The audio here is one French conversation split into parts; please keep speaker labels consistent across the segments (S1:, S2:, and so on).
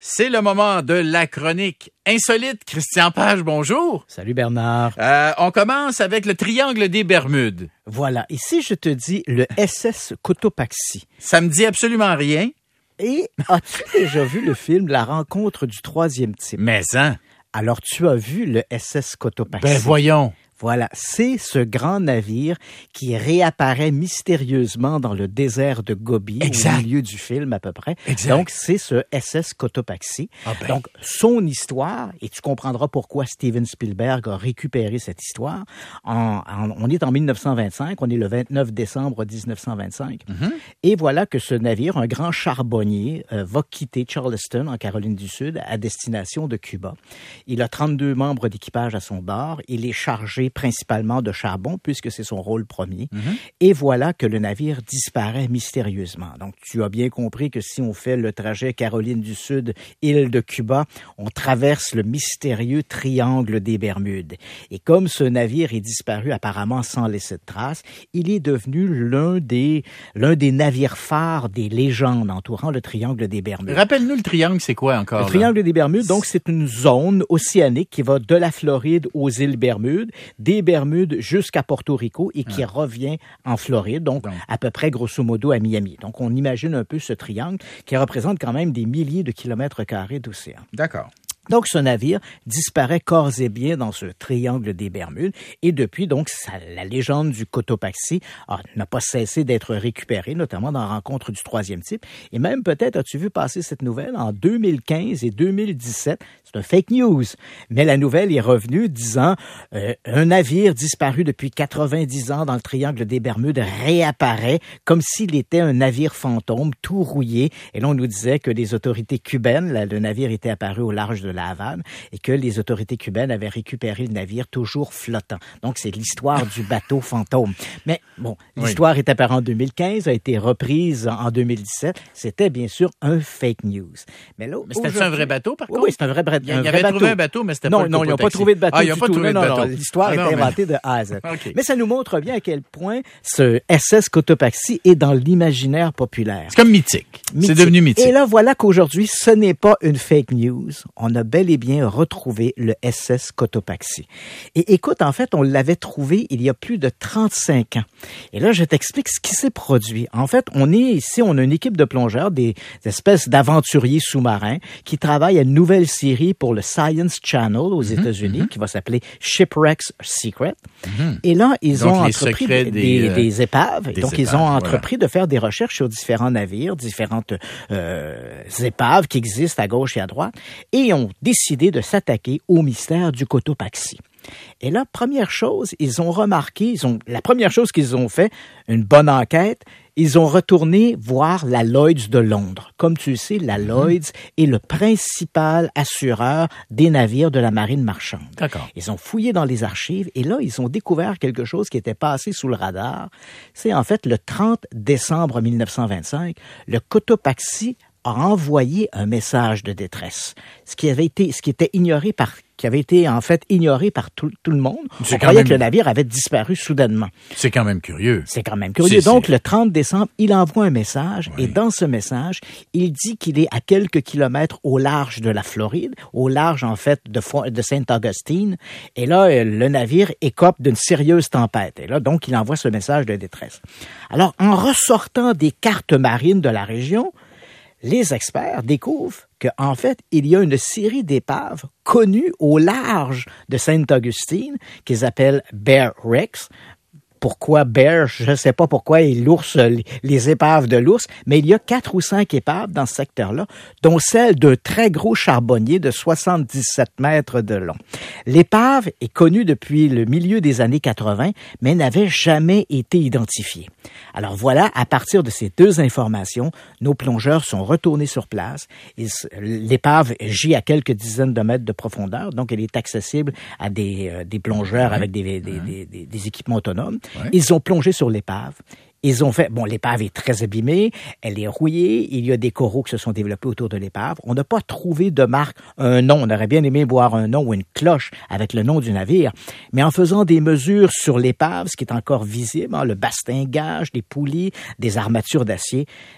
S1: C'est le moment de la chronique insolite. Christian Page, bonjour.
S2: Salut Bernard.
S1: On commence avec le triangle des Bermudes.
S2: Voilà. Et si je te dis le SS Cotopaxi?
S1: Ça me dit absolument rien.
S2: Et as-tu déjà vu le film La rencontre du troisième type?
S1: Mais hein?
S2: Alors, tu as vu le SS Cotopaxi?
S1: Ben voyons.
S2: Voilà, c'est ce grand navire qui réapparaît mystérieusement dans le désert de Gobi, au milieu du film à peu près.
S1: Exact.
S2: Donc, c'est ce SS Cotopaxi. Donc, son histoire, et tu comprendras pourquoi Steven Spielberg a récupéré cette histoire. On est en 1925, on est le 29 décembre 1925. Mm-hmm. Et voilà que ce navire, un grand charbonnier, va quitter Charleston, en Caroline du Sud, à destination de Cuba. Il a 32 membres d'équipage à son bord. Il est chargé principalement de charbon, puisque c'est son rôle premier. Mm-hmm. Et voilà que le navire disparaît mystérieusement. Donc, tu as bien compris que si on fait le trajet Caroline du Sud, île de Cuba, on traverse le mystérieux triangle des Bermudes. Et comme ce navire est disparu apparemment sans laisser de traces, il est devenu l'un des navires phares des légendes entourant le triangle des Bermudes.
S1: Rappelle-nous le triangle, c'est quoi encore?
S2: Le triangle des Bermudes, donc, c'est une zone océanique qui va de la Floride aux îles Bermudes, des Bermudes jusqu'à Porto Rico et qui revient en Floride, donc à peu près grosso modo à Miami. Donc on imagine un peu ce triangle qui représente quand même des milliers de kilomètres carrés d'océan.
S1: D'accord.
S2: Donc, ce navire disparaît corps et bien dans ce triangle des Bermudes. Et depuis, donc, la légende du Cotopaxi n'a pas cessé d'être récupérée, notamment dans la rencontre du troisième type. Et même, peut-être, as-tu vu passer cette nouvelle en 2015 et 2017? C'est un fake news. Mais la nouvelle est revenue disant un navire disparu depuis 90 ans dans le triangle des Bermudes réapparaît comme s'il était un navire fantôme, tout rouillé. Et là, on nous disait que les autorités cubaines, le navire était apparu au large de la Havane et que les autorités cubaines avaient récupéré le navire toujours flottant. Donc, c'est l'histoire du bateau fantôme. Mais bon, l'histoire est apparue en 2015, a été reprise en 2017. C'était bien sûr un fake news. Mais
S1: c'était un vrai bateau, par contre?
S2: Oui, c'est un vrai bateau.
S1: Il avait trouvé un bateau, mais c'était pas le Cotopaxi.
S2: Non, ils n'ont pas trouvé de bateau du tout.
S1: Non,
S2: l'histoire est inventée de A à Z. Okay. Mais ça nous montre bien à quel point ce SS Cotopaxi est dans l'imaginaire populaire.
S1: C'est comme mythique. C'est devenu mythique.
S2: Et là, voilà qu'aujourd'hui, ce n'est pas une fake news. On a bel et bien retrouvé le SS Cotopaxi. Et écoute, en fait, on l'avait trouvé il y a plus de 35 ans. Et là, je t'explique ce qui s'est produit. En fait, on a une équipe de plongeurs, des espèces d'aventuriers sous-marins qui travaillent à une nouvelle série pour le Science Channel aux États-Unis, qui va s'appeler Shipwreck's Secret. Et là, ils ont entrepris des épaves. Ils ont entrepris de faire des recherches sur différents navires, différentes épaves qui existent à gauche et à droite, et ont décidé de s'attaquer au mystère du Cotopaxi. Et là, la première chose qu'ils ont fait, une bonne enquête, ils ont retourné voir la Lloyd's de Londres. Comme tu le sais, la Lloyd's est le principal assureur des navires de la marine marchande.
S1: D'accord.
S2: Ils ont fouillé dans les archives et là, ils ont découvert quelque chose qui était passé sous le radar. C'est en fait le 30 décembre 1925, le Cotopaxi a envoyé un message de détresse, ce qui avait été ignoré par tout le monde. On croyait que le navire avait disparu soudainement.
S1: C'est quand même curieux.
S2: Donc, le 30 décembre, il envoie un message et dans ce message, il dit qu'il est à quelques kilomètres au large de la Floride, au large, en fait, de Saint-Augustine. Et là, le navire écope d'une sérieuse tempête. Et là, donc, il envoie ce message de détresse. Alors, en ressortant des cartes marines de la région, les experts découvrent qu'en fait, il y a une série d'épaves connues au large de Sainte-Augustine qu'ils appellent Bear Wrecks. Pourquoi Bear? Je ne sais pas pourquoi, et l'ours, les épaves de l'ours, mais il y a 4 ou 5 épaves dans ce secteur-là, dont celle d'un très gros charbonnier de 77 mètres de long. L'épave est connue depuis le milieu des années 80, mais n'avait jamais été identifiée. Alors voilà, à partir de ces deux informations, nos plongeurs sont retournés sur place. L'épave gît à quelques dizaines de mètres de profondeur, donc elle est accessible à des plongeurs avec des équipements autonomes. Ouais. Ils ont plongé sur l'épave. Ils ont fait, l'épave est très abîmée, elle est rouillée, il y a des coraux qui se sont développés autour de l'épave. On n'a pas trouvé de marque, un nom. On aurait bien aimé voir un nom ou une cloche avec le nom du navire. Mais en faisant des mesures sur l'épave, ce qui est encore visible, le bastingage, des poulies, des armatures d'acier,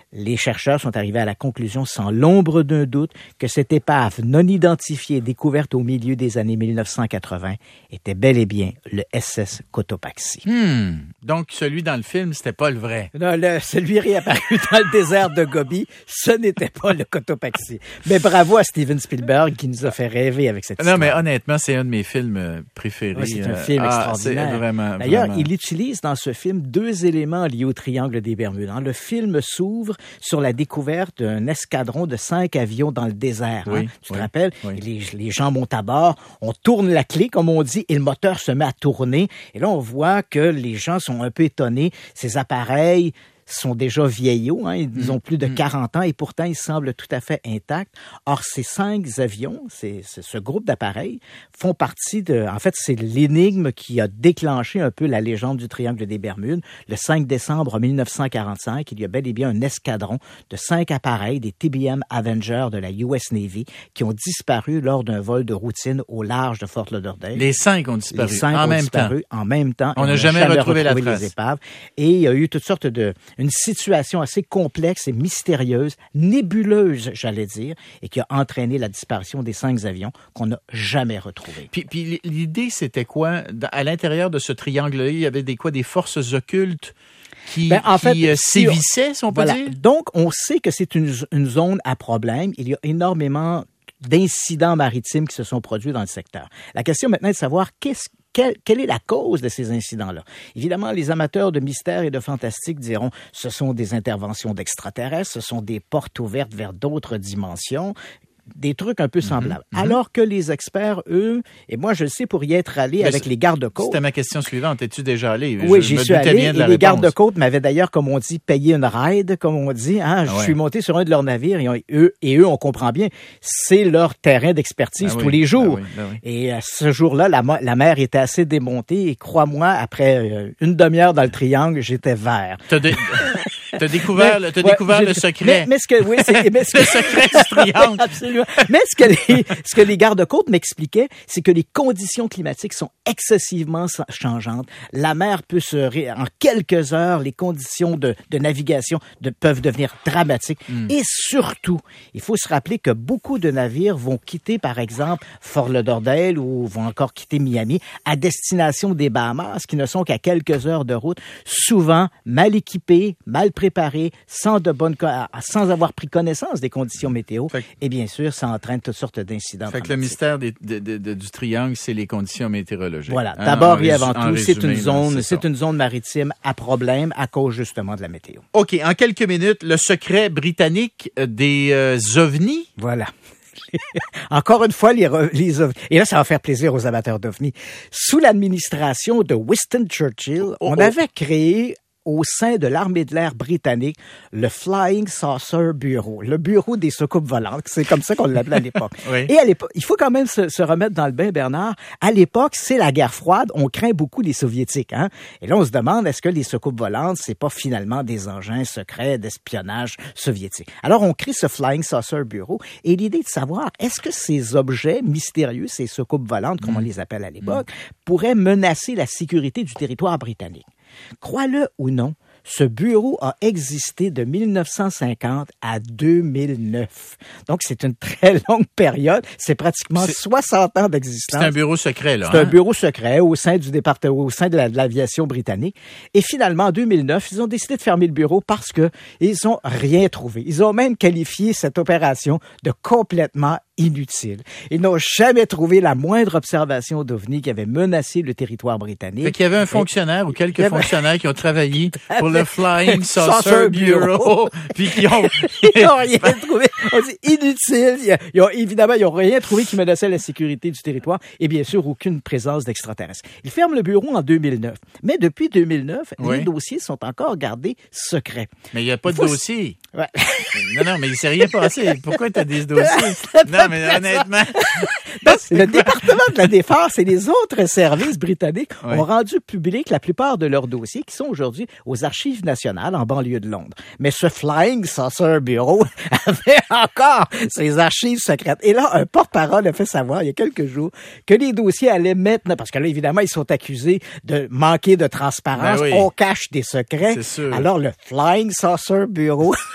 S2: Les chercheurs sont arrivés à la conclusion, sans l'ombre d'un doute, que cette épave non identifiée découverte au milieu des années 1980 était bel et bien le SS Cotopaxi.
S1: Donc, celui dans le film, c'était pas le vrai.
S2: Non, celui réapparu dans le désert de Gobi, ce n'était pas le Cotopaxi. Mais bravo à Steven Spielberg qui nous a fait rêver avec cette histoire.
S1: Non, mais honnêtement, c'est un de mes films préférés.
S2: Oui, c'est un film extraordinaire.
S1: C'est vraiment,
S2: d'ailleurs,
S1: vraiment...
S2: il utilise dans ce film 2 éléments liés au triangle des Bermudes. Le film s'ouvre sur la découverte d'un escadron de 5 avions dans le désert.
S1: Oui,
S2: tu te rappelles?
S1: Oui.
S2: Les gens montent à bord, on tourne la clé, comme on dit, et le moteur se met à tourner. Et là, on voit que les gens sont un peu étonnés. Ces appareils sont déjà vieillots, ils ont plus de 40 ans et pourtant ils semblent tout à fait intacts. Or, ces 5 avions, ce groupe d'appareils, font partie de... En fait, c'est l'énigme qui a déclenché un peu la légende du Triangle des Bermudes. Le 5 décembre 1945, il y a bel et bien un escadron de 5 appareils, des TBM Avenger de la US Navy, qui ont disparu lors d'un vol de routine au large de Fort Lauderdale.
S1: Les 5 ont disparu.
S2: Les 5 ont disparu en même temps.
S1: On n'a jamais retrouvé la trace.
S2: Les épaves. Et il y a eu toutes sortes une situation assez complexe et mystérieuse, nébuleuse, j'allais dire, et qui a entraîné la disparition des 5 avions qu'on n'a jamais retrouvés.
S1: Puis l'idée, c'était quoi? À l'intérieur de ce triangle-là, il y avait des forces occultes qui sévissaient, si on peut dire?
S2: Donc, on sait que c'est une zone à problème. Il y a énormément d'incidents maritimes qui se sont produits dans le secteur. La question maintenant est de savoir quelle est la cause de ces incidents-là? Évidemment, les amateurs de mystère et de fantastique diront ce sont des interventions d'extraterrestres, ce sont des portes ouvertes vers d'autres dimensions, des trucs un peu semblables. Alors que les experts, eux, et moi je le sais pour y être allé avec les gardes-côtes.
S1: C'était ma question suivante. Es-tu déjà allé?
S2: Oui, j'y suis allé et les gardes-côtes m'avaient d'ailleurs, comme on dit, payé une ride, comme on dit. Je suis monté sur un de leurs navires et eux, on comprend bien, c'est leur terrain d'expertise tous les jours. Et ce jour-là, la mer était assez démontée et crois-moi, après une demi-heure dans le triangle, j'étais vert.
S1: T'as découvert le secret.
S2: Le
S1: secret du triangle.
S2: Absolument. Mais ce que les gardes-côtes m'expliquaient, c'est que les conditions climatiques sont excessivement changeantes. La mer peut en quelques heures, les conditions de navigation peuvent devenir dramatiques. Et surtout, il faut se rappeler que beaucoup de navires vont quitter, par exemple, Fort Lauderdale ou vont encore quitter Miami à destination des Bahamas, qui ne sont qu'à quelques heures de route, souvent mal équipés, mal préparés, sans avoir pris connaissance des conditions météo. Et bien sûr, ça entraîne toutes sortes d'incidents.
S1: Fait que le mystère du triangle, c'est les conditions météorologiques.
S2: Voilà. D'abord et avant tout, c'est une zone maritime à problème à cause justement de la météo.
S1: OK. En quelques minutes, le secret britannique des ovnis.
S2: Voilà. Encore une fois, les ovnis. Et là, ça va faire plaisir aux amateurs d'ovnis. Sous l'administration de Winston Churchill, on avait créé au sein de l'armée de l'air britannique, le Flying Saucer Bureau, le bureau des soucoupes volantes, c'est comme ça qu'on l'appelait à l'époque.
S1: Oui.
S2: Et à l'époque, il faut quand même se remettre dans le bain, Bernard. À l'époque, c'est la guerre froide, on craint beaucoup les Soviétiques, Et là, on se demande, est-ce que les soucoupes volantes, c'est pas finalement des engins secrets d'espionnage soviétique? Alors, on crée ce Flying Saucer Bureau, et l'idée de savoir, est-ce que ces objets mystérieux, ces soucoupes volantes, comme on les appelle à l'époque, pourraient menacer la sécurité du territoire britannique? Crois-le ou non, ce bureau a existé de 1950 à 2009. Donc, c'est une très longue période. C'est pratiquement 60 ans d'existence.
S1: C'est un bureau secret, là.
S2: C'est un bureau secret au sein du département, au sein de l'aviation britannique. Et finalement, en 2009, ils ont décidé de fermer le bureau parce que ils ont rien trouvé. Ils ont même qualifié cette opération de complètement inutile. Ils n'ont jamais trouvé la moindre observation d'OVNI qui avait menacé le territoire britannique.
S1: Fait qu'il y avait un fonctionnaire ou quelques fonctionnaires qui ont travaillé pour le Flying Saucer Bureau, puis qui ont...
S2: Ils n'ont rien trouvé. On dit inutile. Évidemment, ils n'ont rien trouvé qui menaçait la sécurité du territoire et bien sûr, aucune présence d'extraterrestres. Ils ferment le bureau en 2009. Mais depuis 2009, les dossiers sont encore gardés secrets.
S1: Mais il n'y a pas de dossier.
S2: Ouais.
S1: Non, mais il ne s'est rien passé. Pourquoi tu as des dossiers? Non, mais honnêtement...
S2: Donc, le département de la Défense et les autres services britanniques ont rendu public la plupart de leurs dossiers qui sont aujourd'hui aux Archives nationales en banlieue de Londres. Mais ce Flying Saucer Bureau avait encore ses archives secrètes. Et là, un porte-parole a fait savoir il y a quelques jours que les dossiers allaient maintenant, parce que là, évidemment, ils sont accusés de manquer de transparence. On cache des secrets.
S1: C'est sûr.
S2: Alors, le Flying Saucer Bureau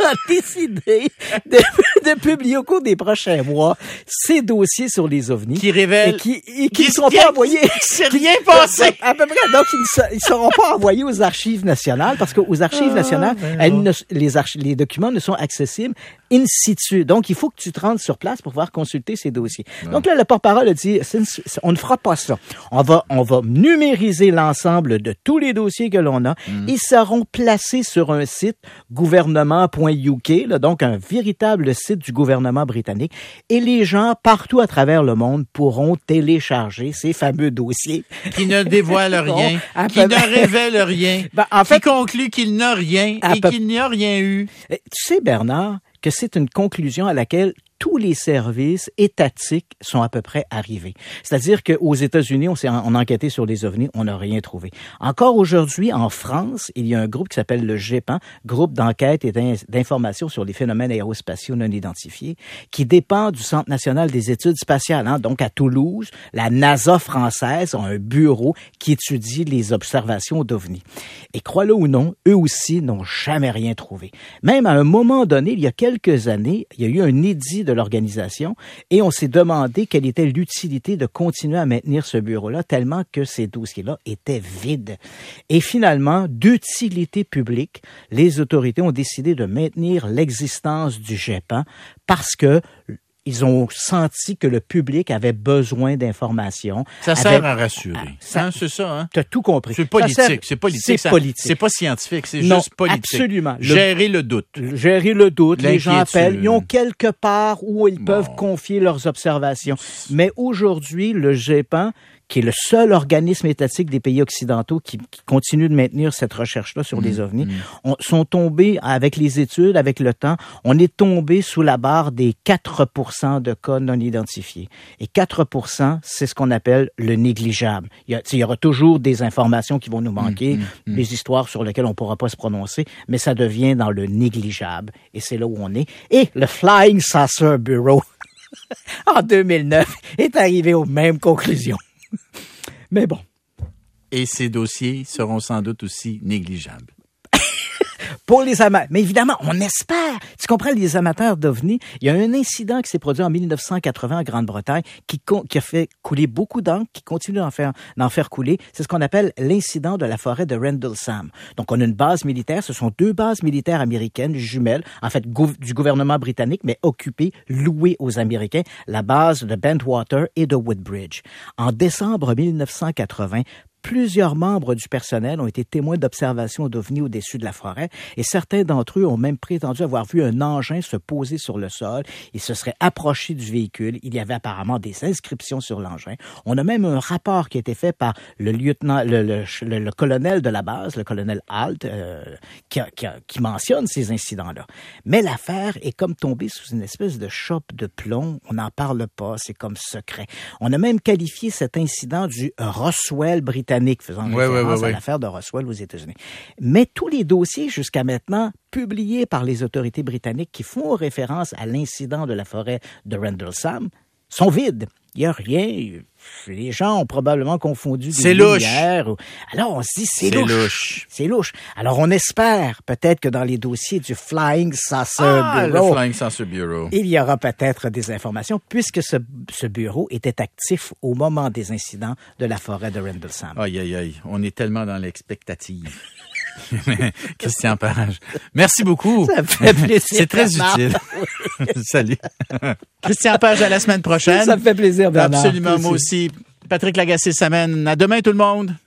S2: a décidé de publier au cours des prochains mois ces dossiers sur les ovnis.
S1: Qui révèlent...
S2: Qui ne seront pas envoyés...
S1: C'est rien passé!
S2: À peu près. Donc, ils ne seront pas envoyés aux archives nationales parce qu'aux archives nationales, les documents ne sont accessibles in situ. Donc, il faut que tu te rendes sur place pour pouvoir consulter ces dossiers. Ouais. Donc là, le porte-parole a dit, on ne fera pas ça. On va numériser l'ensemble de tous les dossiers que l'on a. Ils seront placés sur un site gouvernement.uk, là, donc un véritable site du gouvernement britannique. Et les gens, partout à travers le monde, pourront télécharger ces fameux dossiers.
S1: Qui ne dévoilent rien, qui ne révèlent rien, qui concluent qu'il n'a rien et qu'il n'y a rien eu.
S2: Tu sais, Bernard, que c'est une conclusion à laquelle tous les services étatiques sont à peu près arrivés. C'est-à-dire qu'aux États-Unis, on a enquêté sur les ovnis, on n'a rien trouvé. Encore aujourd'hui, en France, il y a un groupe qui s'appelle le GEPAN, groupe d'enquête et d'information sur les phénomènes aérospatiaux non identifiés, qui dépend du Centre national des études spatiales. Donc à Toulouse, la NASA française a un bureau qui étudie les observations d'ovnis. Et crois-le ou non, eux aussi n'ont jamais rien trouvé. Même à un moment donné, il y a quelques années, il y a eu un édit de l'organisation et on s'est demandé quelle était l'utilité de continuer à maintenir ce bureau-là tellement que ces dossiers-là étaient vides. Et finalement, d'utilité publique, les autorités ont décidé de maintenir l'existence du GEPAN parce que ils ont senti que le public avait besoin d'informations.
S1: Ça sert à rassurer. C'est ça, hein?
S2: T'as tout compris.
S1: C'est politique. C'est politique. C'est pas scientifique. C'est juste politique.
S2: Absolument.
S1: Gérer le doute.
S2: Gérer le doute. Les gens appellent. Ils ont quelque part où ils peuvent confier leurs observations. Mais aujourd'hui, le GEPAN, qui est le seul organisme étatique des pays occidentaux qui continue de maintenir cette recherche-là sur les ovnis, sont tombés, avec les études, avec le temps, on est tombé sous la barre des 4% de cas non identifiés. Et 4%, c'est ce qu'on appelle le négligeable. Il y aura toujours des informations qui vont nous manquer, des histoires sur lesquelles on ne pourra pas se prononcer, mais ça devient dans le négligeable. Et c'est là où on est. Et le Flying Saucer Bureau, en 2009, est arrivé aux mêmes conclusions. Mais bon.
S1: Et ces dossiers seront sans doute aussi négligeables.
S2: Pour les amateurs. Mais évidemment, on espère. Tu comprends, les amateurs d'ovnis, il y a un incident qui s'est produit en 1980 en Grande-Bretagne qui a fait couler beaucoup d'encre, qui continue d'en faire couler. C'est ce qu'on appelle l'incident de la forêt de Rendlesham. Donc, on a une base militaire. Ce sont 2 bases militaires américaines jumelles, en fait, du gouvernement britannique, mais occupées, louées aux Américains, la base de Bentwater et de Woodbridge. En décembre 1980, plusieurs membres du personnel ont été témoins d'observations d'ovnis au-dessus de la forêt et certains d'entre eux ont même prétendu avoir vu un engin se poser sur le sol. Ils se seraient approchés du véhicule. Il y avait apparemment des inscriptions sur l'engin. On a même un rapport qui a été fait par le lieutenant, le colonel de la base, le colonel Alt, qui mentionne ces incidents-là. Mais l'affaire est comme tombée sous une espèce de chope de plomb. On n'en parle pas, c'est comme secret. On a même qualifié cet incident du Roswell britannique, faisant référence à l'affaire de Roswell aux États-Unis. Mais tous les dossiers jusqu'à maintenant publiés par les autorités britanniques qui font référence à l'incident de la forêt de Rendlesham sont vides. Il n'y a rien. Les gens ont probablement confondu des lumières. Alors, on se dit, c'est louche. C'est louche. Alors, on espère peut-être que dans les dossiers du Flying Saucer Bureau,
S1: le Flying Saucer Bureau,
S2: il y aura peut-être des informations puisque ce bureau était actif au moment des incidents de la forêt de Rendlesham.
S1: Aïe, aïe, aïe. On est tellement dans l'expectative. Christian Page, merci beaucoup.
S2: Ça me fait plaisir.
S1: C'est très utile. Salut. Christian Page, à la semaine prochaine.
S2: Ça me fait plaisir, Bernard.
S1: Absolument, moi aussi. Patrick Lagacé s'amène. À demain, tout le monde.